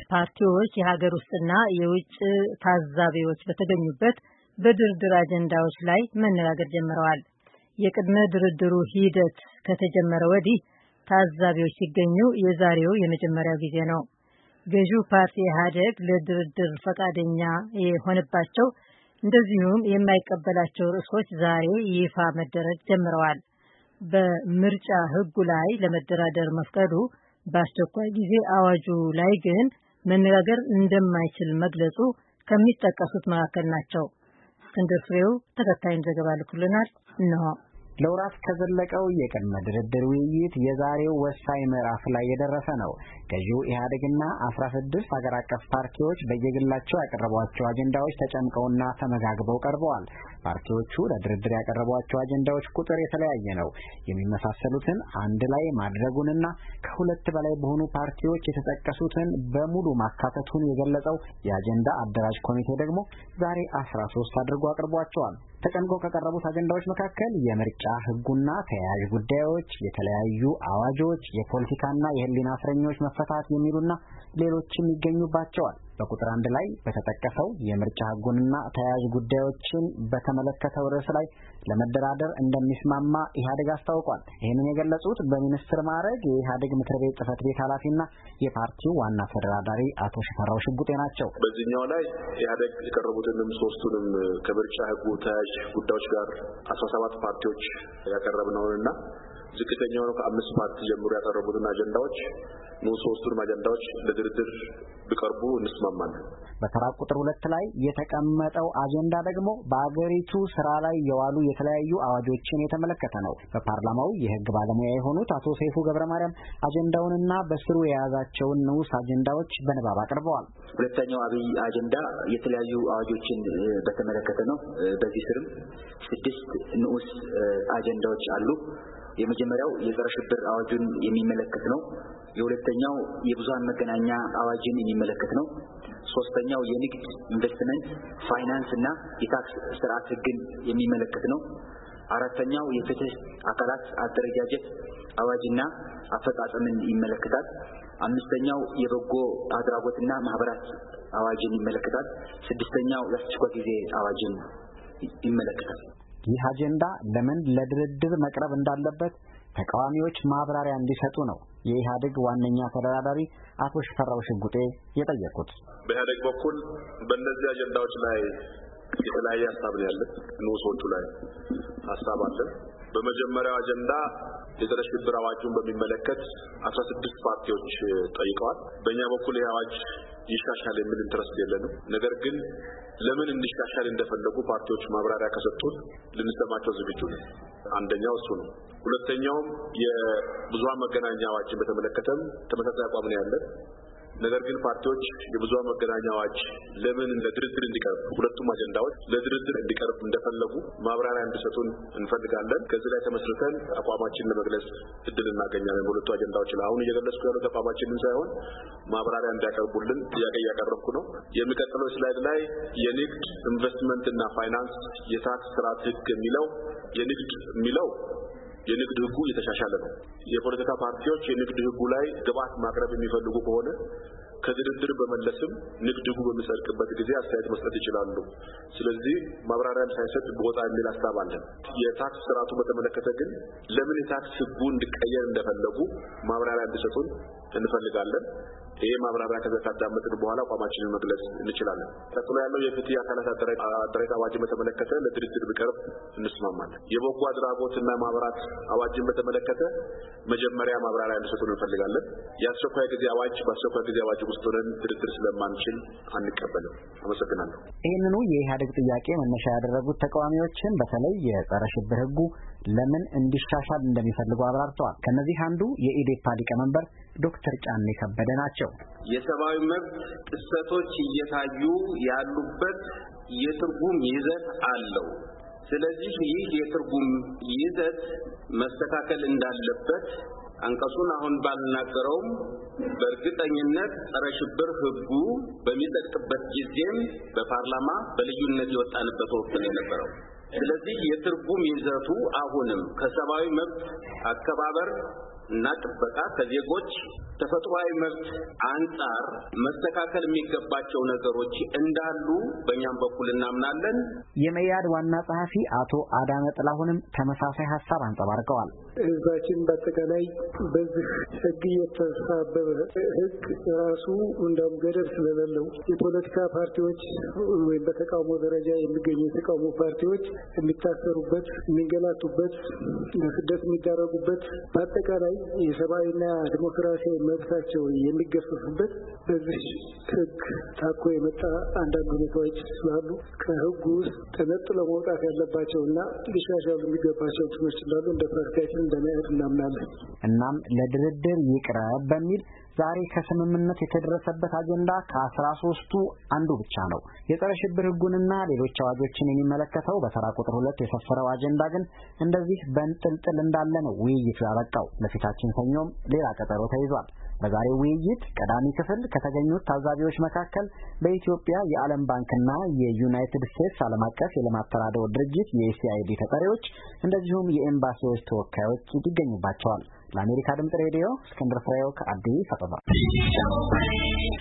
ፓርቲዎች የሀገር ውስጥና የውጭ ታዛቢዎች በተገኙበት በድርድር አጀንዳዎች ላይ መነጋገር ጀምረዋል። የቅድመ ድርድሩ ሂደት ከተጀመረ ወዲህ ታዛቢዎች ሲገኙ የዛሬው የመጀመሪያው ጊዜ ነው። ገዢው ፓርቲ ኢህአዴግ ለድርድር ፈቃደኛ የሆነባቸው እንደዚሁም የማይቀበላቸው ርዕሶች ዛሬ ይፋ መደረግ ጀምረዋል። በምርጫ ሕጉ ላይ ለመደራደር መፍቀዱ በአስቸኳይ ጊዜ አዋጁ ላይ ግን መነጋገር እንደማይችል መግለጹ ከሚጠቀሱት መካከል ናቸው። እስክንድር ፍሬው ተከታዩን ዘገባ ልኮልናል ነው። ለወራት ከዘለቀው የቅድመ ድርድር ውይይት የዛሬው ወሳኝ ምዕራፍ ላይ የደረሰ ነው። ገዢው ኢህአዴግና 16 ሀገር አቀፍ ፓርቲዎች በየግላቸው ያቀረቧቸው አጀንዳዎች ተጨምቀውና ተመጋግበው ቀርበዋል። ፓርቲዎቹ ለድርድር ያቀረቧቸው አጀንዳዎች ቁጥር የተለያየ ነው። የሚመሳሰሉትን አንድ ላይ ማድረጉንና ከሁለት በላይ በሆኑ ፓርቲዎች የተጠቀሱትን በሙሉ ማካተቱን የገለጸው የአጀንዳ አደራጅ ኮሚቴ ደግሞ ዛሬ 13 አድርጎ አቅርቧቸዋል። ተጨምቀው ከቀረቡት አጀንዳዎች መካከል የምርጫ ሕጉና ተያያዥ ጉዳዮች፣ የተለያዩ አዋጆች፣ የፖለቲካና የሕሊና እስረኞች መፈታት የሚሉና ሌሎችም ይገኙባቸዋል። በቁጥር 1 ላይ በተጠቀሰው የምርጫ ሕጉንና ተያያዥ ጉዳዮችን በተመለከተው ርዕስ ላይ ለመደራደር እንደሚስማማ ኢህአዴግ አስታውቋል። ይህንን የገለጹት በሚኒስትር ማዕረግ የኢህአዴግ ምክር ቤት ጽህፈት ቤት ኃላፊና የፓርቲው ዋና ተደራዳሪ አቶ ሽፈራው ሽጉጤ ናቸው። በዚህኛው ላይ ኢህአዴግ የቀረቡትንም ሶስቱንም ከምርጫ ሕጉ ተያያዥ ጉዳዮች ጋር 17 ፓርቲዎች ያቀረብነውንና ዝቅተኛው ነው ከ5 ፓርቲ ጀምሮ ያቀረቡትን አጀንዳዎች ሶስቱንም አጀንዳዎች ለድርድር ቢቀርቡ እንስማማለን። በተራ ቁጥር 2 ላይ የተቀመጠው አጀንዳ ደግሞ በአገሪቱ ስራ ላይ የዋሉ የተለያዩ አዋጆችን የተመለከተ ነው። በፓርላማው የህግ ባለሙያ የሆኑት አቶ ሰይፉ ገብረማርያም አጀንዳውንና በስሩ የያዛቸውን ንዑስ አጀንዳዎች በንባብ አቅርበዋል። ሁለተኛው አብይ አጀንዳ የተለያዩ አዋጆችን በተመለከተ ነው። በዚህ ስርም 6 ንዑስ አጀንዳዎች አሉ። የመጀመሪያው የጸረ ሽብር አዋጁን የሚመለከት ነው። የሁለተኛው የብዙሃን መገናኛ አዋጅን የሚመለከት ነው። ሶስተኛው የንግድ ኢንቨስትመንት፣ ፋይናንስ እና የታክስ ስርዓት ህግን የሚመለከት ነው። አራተኛው የፍትህ አካላት አደረጃጀት አዋጅና አፈጻጸምን ይመለከታል። አምስተኛው የበጎ አድራጎትና ማህበራት አዋጅን ይመለከታል። ስድስተኛው የአስቸኳይ ጊዜ አዋጅን ይመለከታል። ይህ አጀንዳ ለምን ለድርድር መቅረብ እንዳለበት ተቃዋሚዎች ማብራሪያ እንዲሰጡ ነው የኢህአዴግ ዋነኛ ተደራዳሪ አቶ ሽፈራው ሽጉጤ የጠየቁት። በኢህአዴግ በኩል በእነዚህ አጀንዳዎች ላይ የተለያየ ሀሳብ ነው ያለው። ንዑሶቹ ላይ ሀሳብ አለ። በመጀመሪያው አጀንዳ የጸረ ሽብር አዋጁን በሚመለከት 16 ፓርቲዎች ጠይቀዋል። በእኛ በኩል ይህ አዋጅ ይሻሻል የሚል ኢንትረስት የለንም። ነገር ግን ለምን እንዲሻሻል እንደፈለጉ ፓርቲዎች ማብራሪያ ከሰጡን ልንሰማቸው ዝግጁ ነን። አንደኛው እሱ ነው። ሁለተኛውም የብዙሃን መገናኛ አዋጅን በተመለከተም ተመሳሳይ አቋም ነው ያለን። ነገር ግን ፓርቲዎች የብዙሃን መገናኛ አዋጅ ለምን ለድርድር እንዲቀርብ ሁለቱም አጀንዳዎች ለድርድር እንዲቀርብ እንደፈለጉ ማብራሪያ እንዲሰጡን እንፈልጋለን። ከዚህ ላይ ተመስርተን አቋማችንን ለመግለጽ እድል እናገኛለን። ሁለቱ አጀንዳዎች ላይ አሁን እየገለጽኩ ያለው አቋማችንን ሳይሆን ማብራሪያ እንዲያቀርቡልን ጥያቄ እያቀረብኩ ነው። የሚቀጥለው ስላይድ ላይ የንግድ ኢንቨስትመንት እና ፋይናንስ የታክስ ስርዓት ህግ የሚለው የንግድ ህጉ እየተሻሻለ ነው። የፖለቲካ ፓርቲዎች የንግድ ህጉ ላይ ግብአት ማቅረብ የሚፈልጉ ከሆነ ከድርድር በመለስም ንግድ ህጉ በሚጸድቅበት ጊዜ አስተያየት መስጠት ይችላሉ። ስለዚህ ማብራሪያም ሳይሰጥ ቦታ የሚል ሀሳብ አለ። የታክስ ስርዓቱ በተመለከተ ግን ለምን የታክስ ህጉ እንዲቀየር እንደፈለጉ ማብራሪያ እንዲሰጡን እንፈልጋለን። ይሄ ማብራሪያ ከተዳመጥን በኋላ አቋማችንን መግለጽ እንችላለን። ቀጥሎ ያለው የፍትህ አካላት አደረጃጀት አዋጅን በተመለከተ ለድርድር ቢቀርብ እንስማማለን። የበጎ አድራጎትና ማህበራት አዋጅን በተመለከተ መጀመሪያ ማብራሪያ እንዲሰጡን እንፈልጋለን። የአስቸኳይ ጊዜ አዋጅ በአስቸኳይ ጊዜ አዋጅ ውስጥ ሆነን ድርድር ስለማንችል አንቀበልም። አመሰግናለሁ። ይህንኑ የኢህአዴግ ጥያቄ መነሻ ያደረጉት ተቃዋሚዎችን በተለይ የጸረ ሽብር ህጉ ለምን እንዲሻሻል እንደሚፈልጉ አብራርተዋል። ከነዚህ አንዱ የኢዴፓ ሊቀመንበር ዶክተር ጫኔ ከበደ ናቸው። የሰብአዊ መብት ጥሰቶች እየታዩ ያሉበት የትርጉም ይዘት አለው። ስለዚህ ይህ የትርጉም ይዘት መስተካከል እንዳለበት አንቀጹን አሁን ባልናገረውም በእርግጠኝነት ጸረ ሽብር ህጉ በሚጸድቅበት ጊዜም በፓርላማ በልዩነት የወጣንበት ወቅት ነው የነበረው። ስለዚህ የትርጉም ይዘቱ አሁንም ከሰብአዊ መብት አከባበር እና ጥበቃ ከዜጎች ተፈጥሯዊ መብት አንጻር መስተካከል የሚገባቸው ነገሮች እንዳሉ በእኛም በኩል እናምናለን። የመያድ ዋና ጸሐፊ አቶ አዳነ ጥላሁንም ተመሳሳይ ሀሳብ አንጸባርቀዋል። ህዝባችን በአጠቃላይ በዚህ ህግ የተሳበበ ህግ ራሱ እንደውም ገደብ ስለሌለው የፖለቲካ ፓርቲዎች ወይም በተቃውሞ ደረጃ የሚገኙ የተቃውሞ ፓርቲዎች የሚታሰሩበት፣ የሚንገላቱበት፣ ለስደት የሚዳረጉበት በአጠቃላይ የሰብአዊና ዲሞክራሲያዊ መብታቸው የሚገፈፍበት በዚህ ህግ ታኮ የመጣ አንዳንድ ሁኔታዎች ስላሉ ከህጉ ውስጥ ተነጥለው መውጣት ያለባቸውና ሊሻሻሉ የሚገባቸው ትምህርት እንዳሉ እንደ ፓርቲያችን እንደሚያድ እናምናለን። እናም ለድርድር ይቅረብ በሚል ዛሬ ከስምምነት የተደረሰበት አጀንዳ ከ13ቱ አንዱ ብቻ ነው። የጸረ ሽብር ህጉንና ሌሎች አዋጆችን የሚመለከተው በተራ ቁጥር 2 የሰፈረው አጀንዳ ግን እንደዚህ በእንጥልጥል እንዳለ ነው ውይይቱ ያበቃው። ለፊታችን ሰኞም ሌላ ቀጠሮ ተይዟል። በዛሬው ውይይት ቀዳሚ ክፍል ከተገኙት ታዛቢዎች መካከል በኢትዮጵያ የዓለም ባንክና የዩናይትድ ስቴትስ ዓለም አቀፍ የልማት ተራድኦ ድርጅት የዩኤስአይዲ ተጠሪዎች እንደዚሁም የኤምባሲዎች ተወካዮች ይገኙባቸዋል። ለአሜሪካ ድምጽ ሬዲዮ እስክንድር ፍሬው ከአዲስ አበባ